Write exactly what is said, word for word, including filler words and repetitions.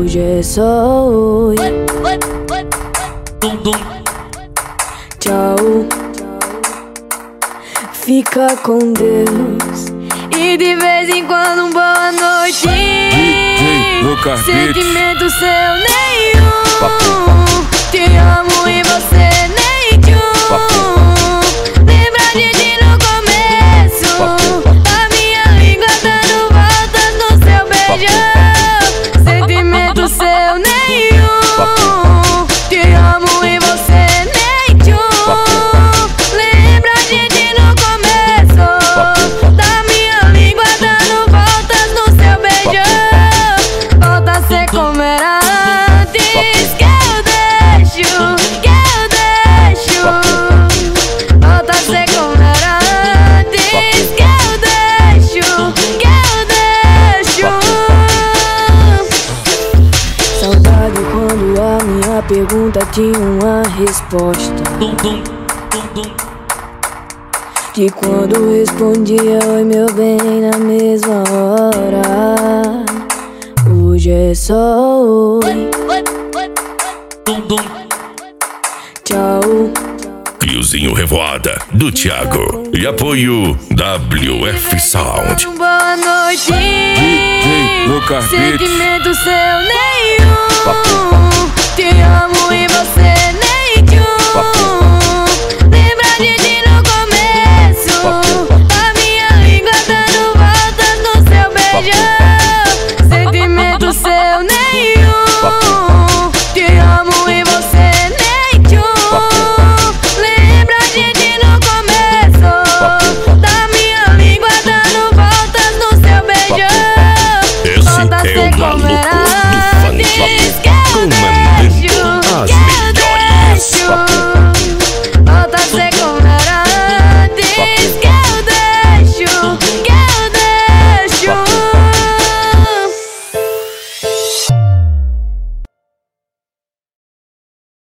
Hoje é só oi. Tchau. Fica com Deus. E de vez em quando um boa noite. Sentimento seu nenhum. Te amo e você nem tchum. Lembra de ti no começo. A minha língua dando voltas no seu beijão. Sentimento seu nenhum. Te amo e você nem tchum. Lembra de ti no começo. Da minha língua dando voltas no seu beijão. Volta a ser como era antes. Que eu deixo, que eu deixo. Volta a ser como era antes. Que eu deixo, que eu deixo. Saudade quando a minha pergunta tinha uma resposta. De quando respondia oi meu bem na mesma hora. Hoje é só oi. Tchau. Criozinho Revoada, do Thiago. E apoio W F Sound. Boa noite. Sentimento seu nenhum. Te amo e você nem tchum. Lembra de ti no começo. A minha língua dando voltas no seu beijão. Sentimento seu nenhum. Te amo e você nem tchum. Lembra de ti no começo. Da minha língua dando voltas no seu beijão. Esse é o maluco do funk.